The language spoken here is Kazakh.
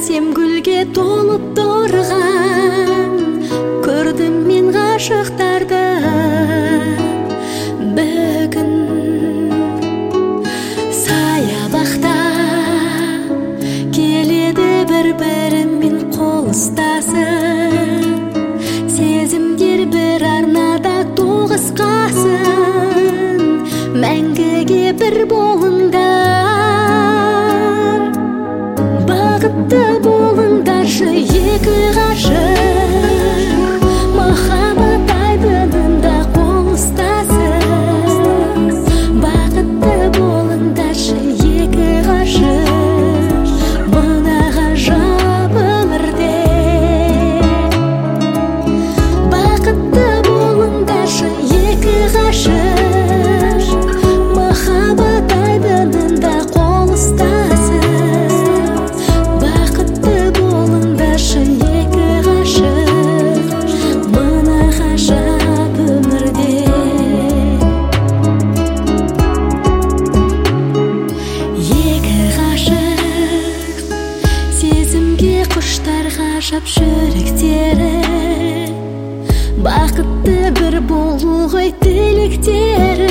әсем гүлге толып тұрған, көрдім мен ғашықтарды бүгін. Саябақта келеді бір-бірімен қол ұстасып, сезімдер бір арнада тоғысқасын, мәңгіге бір болыңдар, бақытты болыңдаршы екі ғашық, махаббат айдынында қол ұстасып, бақытты болыңдаршы екі ғашық, мына ғажап өмірде. Бақытты болыңдаршы екі ғашық, махаббат айдынында қол ұстасып, бақытты болыңдаршы екі ғашық, мына ғажап өмірде. Екі ғашық сезімге құштар ғажап жүректері, бақытты бір болу ғой тілектері.